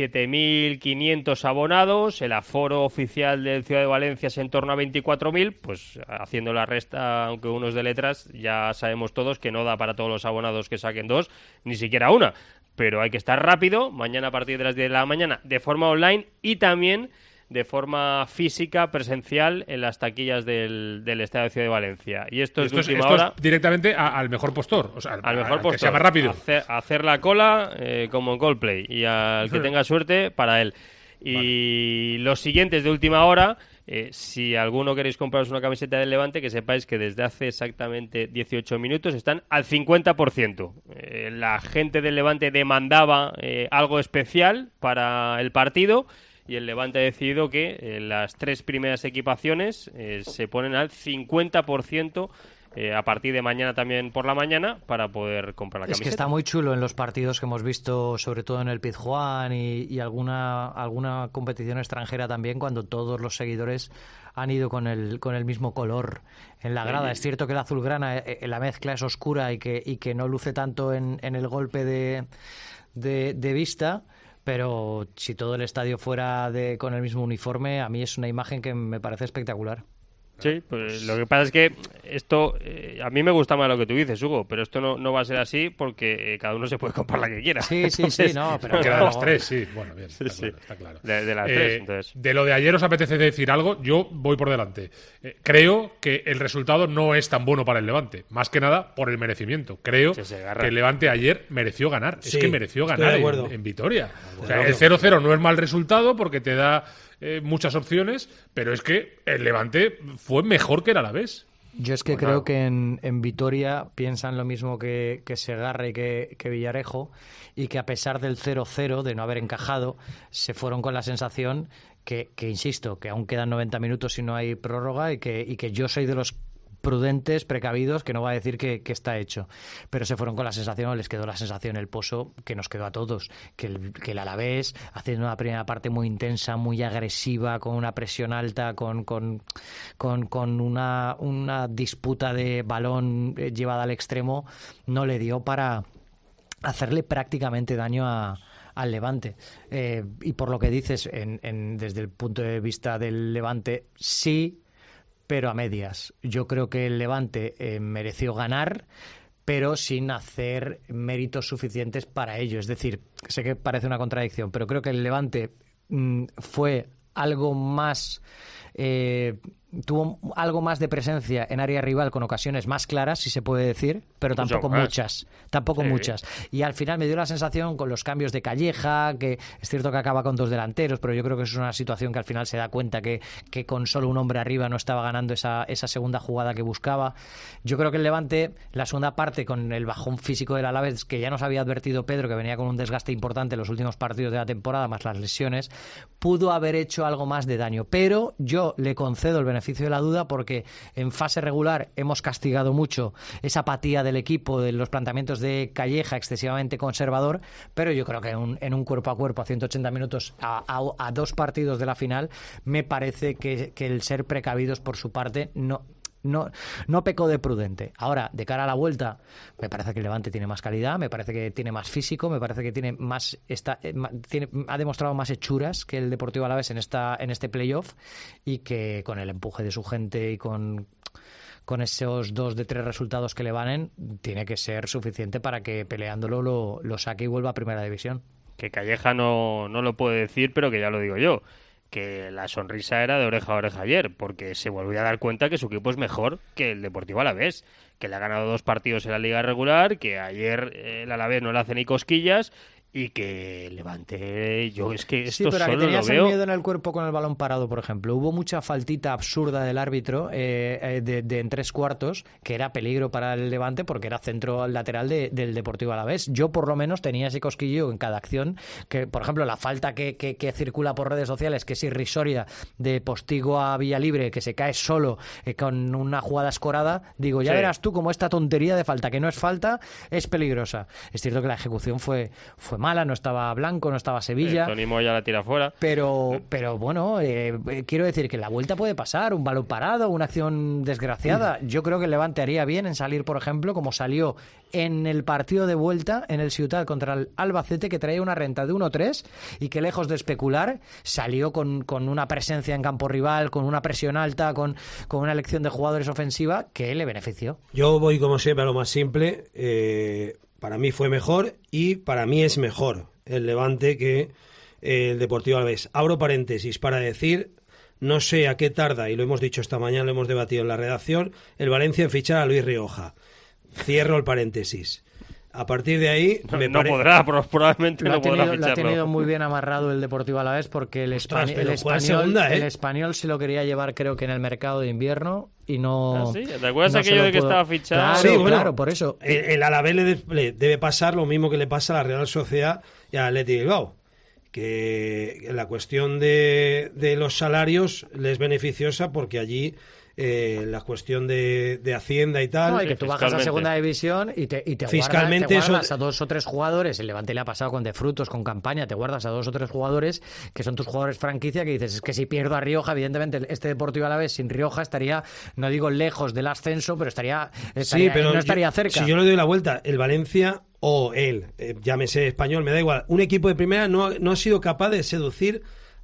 17.500 abonados, el aforo oficial del Ciudad de Valencia es en torno a 24.000, pues haciendo la resta, aunque uno es de letras, ya sabemos todos que no da para todos los abonados que saquen 2, ni siquiera una. Pero hay que estar rápido, mañana a partir de las 10 de la mañana, de forma online y también de forma física, presencial, en las taquillas del Estadio de Ciudad de Valencia. Y esto es de última hora. Es directamente al mejor postor, o sea, al mejor postor. Que sea más rápido. Hacer la cola como en Coldplay, y al que tenga suerte, para él. Y los siguientes de última hora, si alguno queréis compraros una camiseta del Levante, que sepáis que desde hace exactamente 18 minutos están al 50%. La gente del Levante demandaba algo especial para el partido, y el Levante ha decidido que las 3 primeras equipaciones se ponen al 50% a partir de mañana también por la mañana para poder comprar la camiseta. Es que está muy chulo en los partidos que hemos visto, sobre todo en el Pizjuán y alguna competición extranjera también, cuando todos los seguidores han ido con el mismo color en la grada. Es cierto que el azulgrana, la mezcla es oscura y que no luce tanto en el golpe de vista. Pero si todo el estadio fuera con el mismo uniforme, a mí es una imagen que me parece espectacular. Sí, pues lo que pasa es que esto, a mí me gusta más lo que tú dices, Hugo, pero esto no va a ser así porque cada uno se puede comprar la que quiera. Sí, no, pero queda de las tres, sí. Bueno, bien, está claro. De las tres, entonces. De lo de ayer, ¿os apetece decir algo? Yo voy por delante. Creo que el resultado no es tan bueno para el Levante, más que nada por el merecimiento. Creo que el Levante ayer mereció ganar. Sí, es que mereció ganar en Vitoria. O sea, el 0-0 no es mal resultado porque te da muchas opciones, pero es que el Levante fue mejor que el Alavés. Yo es que creo que en Vitoria piensan lo mismo que Segarra y que Villarejo, y que a pesar del 0-0, de no haber encajado, se fueron con la sensación que insisto, que aún quedan 90 minutos y no hay prórroga, y que yo soy de los prudentes, precavidos, que no va a decir que está hecho, pero se fueron con la sensación, les quedó la sensación, el pozo que nos quedó a todos, que el Alavés, haciendo una primera parte muy intensa, muy agresiva, con una presión alta, con una disputa de balón llevada al extremo, no le dio para hacerle prácticamente daño al Levante. Y por lo que dices, desde el punto de vista del Levante, sí, pero a medias. Yo creo que el Levante mereció ganar, pero sin hacer méritos suficientes para ello. Es decir, sé que parece una contradicción, pero creo que el Levante fue algo más... tuvo algo más de presencia en área rival, con ocasiones más claras, si se puede decir, pero tampoco muchas. Y al final me dio la sensación, con los cambios de Calleja, que es cierto que acaba con dos delanteros, pero yo creo que es una situación que al final se da cuenta que con solo un hombre arriba no estaba ganando esa segunda jugada que buscaba. Yo creo que el Levante, la segunda parte, con el bajón físico del Alavés, que ya nos había advertido Pedro, que venía con un desgaste importante en los últimos partidos de la temporada, más las lesiones, pudo haber hecho algo más de daño. Pero yo le concedo el beneficio de la duda, porque en fase regular hemos castigado mucho esa apatía del equipo, de los planteamientos de Calleja, excesivamente conservador, pero yo creo que en un cuerpo a cuerpo a 180 minutos a dos partidos de la final, me parece que el ser precavidos por su parte no pecó de prudente. Ahora, de cara a la vuelta, me parece que el Levante tiene más calidad, me parece que tiene más físico, me parece que tiene más ha demostrado más hechuras que el Deportivo Alavés en este playoff, y que con el empuje de su gente y con esos 2 de 3 resultados que le valen, tiene que ser suficiente para que peleándolo lo saque y vuelva a Primera División. Que Calleja no lo puede decir, pero que ya lo digo yo, que la sonrisa era de oreja a oreja ayer, porque se volvió a dar cuenta que su equipo es mejor que el Deportivo Alavés, que le ha ganado 2 partidos en la liga regular, que ayer el Alavés no le hace ni cosquillas, y que Levante, yo es que esto pero solo que tenías lo veo... el miedo en el cuerpo con el balón parado, por ejemplo. Hubo mucha faltita absurda del árbitro de en 3 cuartos, que era peligro para el Levante porque era centro lateral del Deportivo Alavés. Yo por lo menos tenía ese cosquillo en cada acción, que por ejemplo la falta que circula por redes sociales, que es irrisoria, de Postigo a Villalibre, que se cae solo con una jugada escorada, digo, ya verás tú cómo esta tontería de falta, que no es falta, es peligrosa. Es cierto que la ejecución fue mala, no estaba Blanco, no estaba Sevilla. Toni Moya la tira fuera. Pero bueno, quiero decir que la vuelta puede pasar, un balón parado, una acción desgraciada. Yo creo que el Levante haría bien en salir, por ejemplo, como salió en el partido de vuelta en el Ciutat contra el Albacete, que traía una renta de 1-3 y que, lejos de especular, salió con una presencia en campo rival, con una presión alta, con una elección de jugadores ofensiva que le benefició. Yo voy, como siempre, a lo más simple. Para mí fue mejor, y para mí es mejor el Levante que el Deportivo Alavés. Abro paréntesis para decir, no sé a qué tarda, y lo hemos dicho esta mañana, lo hemos debatido en la redacción, el Valencia en fichar a Luis Rioja. Cierro el paréntesis. A partir de ahí... probablemente no podrá ficharlo. Lo ha tenido muy bien amarrado el Deportivo Alavés, porque el español se lo quería llevar, creo que en el mercado de invierno, y no... ¿Ah, sí? ¿Te acuerdas aquello de que estaba fichado? Claro, sí, bueno, claro, por eso. El Alavés le debe pasar lo mismo que le pasa a la Real Sociedad y al Athletic Bilbao, que la cuestión de los salarios les es beneficiosa, porque allí... la cuestión de Hacienda y tal. No, y que tú bajas a segunda división y te fiscalmente guardas a 2 o 3 jugadores. El Levante le ha pasado con De Frutos, con Campaña. Te guardas a 2 o 3 jugadores que son tus jugadores franquicia, que dices, es que si pierdo a Rioja, evidentemente este Deportivo Alavés sin Rioja estaría, no digo lejos del ascenso, pero estaría no estaría cerca. Si yo le doy la vuelta, el Valencia o él, llámese Español, me da igual, un equipo de primera no ha sido capaz de seducir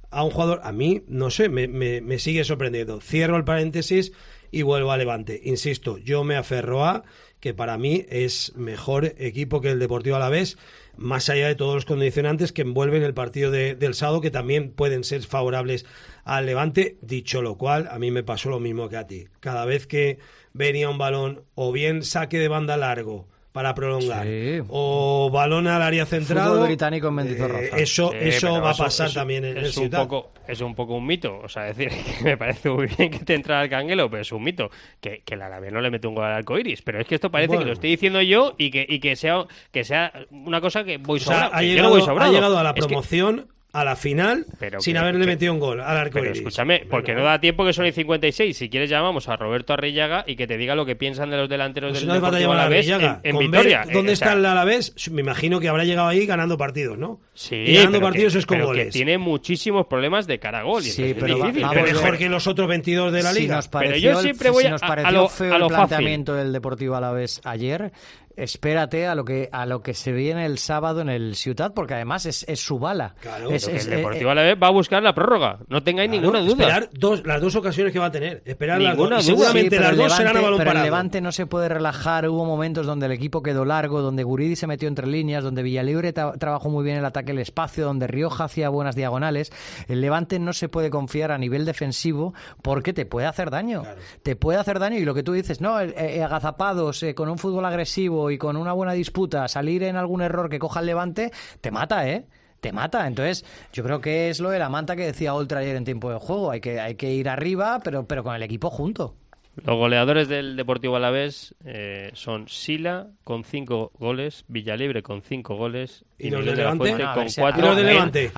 a un jugador, a mí, no sé, me sigue sorprendiendo. Cierro el paréntesis y vuelvo a Levante. Insisto, yo me aferro a que para mí es mejor equipo que el Deportivo Alavés, más allá de todos los condicionantes que envuelven el partido del sábado, que también pueden ser favorables al Levante. Dicho lo cual, a mí me pasó lo mismo que a ti. Cada vez que venía un balón, o bien saque de banda largo para prolongar, o balón al área centrado, fútbol británico en Mendizorroza. Eso va a pasar también en el Ciutat. Es un poco un mito, o sea, decir que me parece muy bien que te entra el Canguelo, pero es un mito que el Alavés no le mete un gol al Arcoiris, pero es que esto parece que lo estoy diciendo yo y que sea una cosa que voy sobrado. Ha llegado a la promoción, a la final, sin haberle metido un gol al Arcoiris. Pero escúchame, porque no da tiempo, que son el 56. Si quieres llamamos a Roberto Arrillaga y que te diga lo que piensan de los delanteros del Deportivo Alavés en Vitoria. ¿Dónde está el Alavés? Me imagino que habrá llegado ahí ganando partidos, ¿no? Sí, y ganando partidos es con pero goles. Que tiene muchísimos problemas de cara a gol. Sí, pero mejor que los otros 22 de la Liga. Pero yo siempre voy a lo planteamiento del Deportivo Alavés ayer. Espérate a lo que se viene el sábado en el Ciutat, porque además es su bala. Claro, el Deportivo Alavés va a buscar la prórroga, no tengáis ninguna duda. Esperar las dos ocasiones que va a tener. Esperar ninguna las dos. Seguramente las dos serán a balón parado. Pero el Levante no se puede relajar. Hubo momentos donde el equipo quedó largo, donde Guridi se metió entre líneas, donde Villalibre trabajó muy bien el ataque, el espacio, donde Rioja hacía buenas diagonales. El Levante no se puede confiar a nivel defensivo porque te puede hacer daño. Claro. Te puede hacer daño, y lo que tú dices, no, agazapados, con un fútbol agresivo y con una buena disputa, salir en algún error que coja el Levante, te mata, te mata. Entonces, yo creo que es lo de la manta que decía Oltra ayer en tiempo de juego. Hay que ir arriba, pero con el equipo junto. Los goleadores del Deportivo Alavés son Sila con 5 goles, Villalibre con 5 goles y los de Levante con 4. ¿Y los de Levante?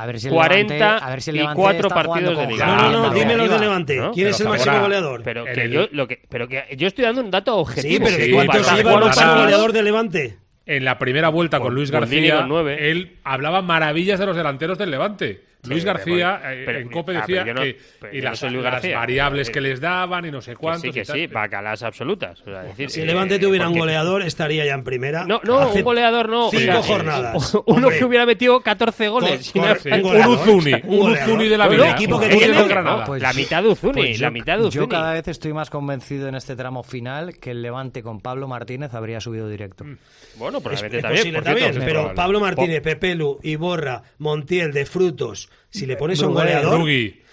40 y 4 partidos de Liga. No, dime los de Levante. ¿No? ¿Quién es el máximo goleador? Pero que yo estoy dando un dato objetivo. Sí, pero ¿cuántos lleva el máximo goleador de Levante? En la primera vuelta con Luis García, él hablaba maravillas de los delanteros del Levante. Luis García en COPE decía que las variables que les daban y no sé cuántos. Que sí, bacalas absolutas. O sea, decir, si el Levante tuviera un goleador, estaría ya en primera. No, un goleador no. 5 jornadas. Uno que hubiera metido 14 goles. Un Uzuni de la vida. Equipo que tiene la mitad de Uzuni. Yo cada vez estoy más convencido en este tramo final que el Levante con Pablo Martínez habría subido directo. Bueno, probablemente también. Pero Pablo Martínez, Pepelu, Iborra, Montiel, De Frutos. Si le pones un goleador,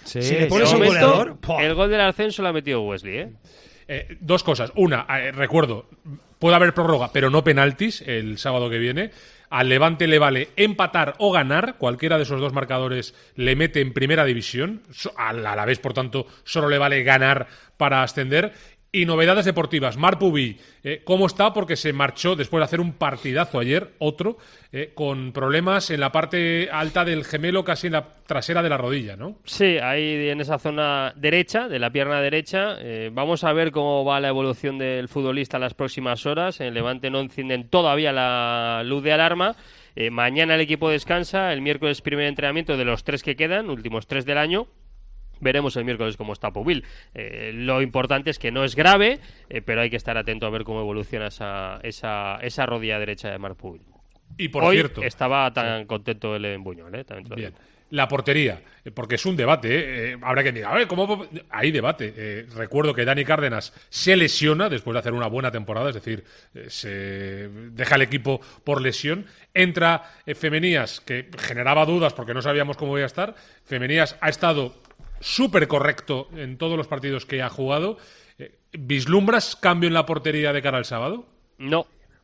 el gol del ascenso lo ha metido Wesley, dos cosas. Una, recuerdo, puede haber prórroga, pero no penaltis el sábado que viene. Al Levante le vale empatar o ganar. Cualquiera de esos dos marcadores le mete en primera división. A la vez, por tanto, solo le vale ganar para ascender. Y novedades deportivas. Marc Pubi, ¿cómo está? Porque se marchó después de hacer un partidazo ayer, con problemas en la parte alta del gemelo, casi en la trasera de la rodilla, ¿no? Sí, ahí en esa zona derecha, de la pierna derecha. Vamos a ver cómo va la evolución del futbolista en las próximas horas. En el Levante no encienden todavía la luz de alarma. Mañana el equipo descansa. El miércoles primer entrenamiento de los 3 que quedan, últimos 3 del año. Veremos el miércoles cómo está Pubil. Lo importante es que no es grave, pero hay que estar atento a ver cómo evoluciona esa rodilla derecha de Marc Pubil. Y por Hoy cierto, estaba tan contento él en Buñol. Bien. La portería, porque es un debate. Habrá quien diga, ¿cómo? Hay debate. Recuerdo que Dani Cárdenas se lesiona después de hacer una buena temporada, es decir, se deja el equipo por lesión. Entra Femenías, que generaba dudas porque no sabíamos cómo iba a estar. Femenías ha estado súper correcto en todos los partidos que ha jugado. ¿Vislumbras cambio en la portería de cara al sábado? No.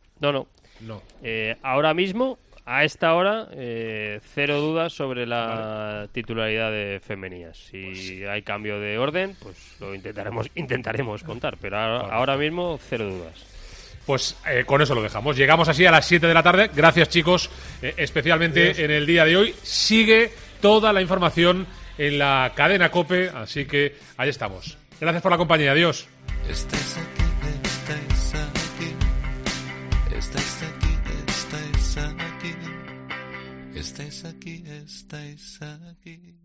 Ahora mismo, a esta hora, 0 dudas sobre la titularidad de Femenías. Si hay cambio de orden, pues lo intentaremos contar, pero ahora mismo 0 dudas. Pues con eso lo dejamos. Llegamos así a las 7 de la tarde. Gracias, chicos, especialmente en el día de hoy. Sigue toda la información en la cadena COPE, así que ahí estamos. Gracias por la compañía, adiós. Estáis aquí, estáis aquí, estáis aquí, estáis aquí, estáis aquí, estáis aquí.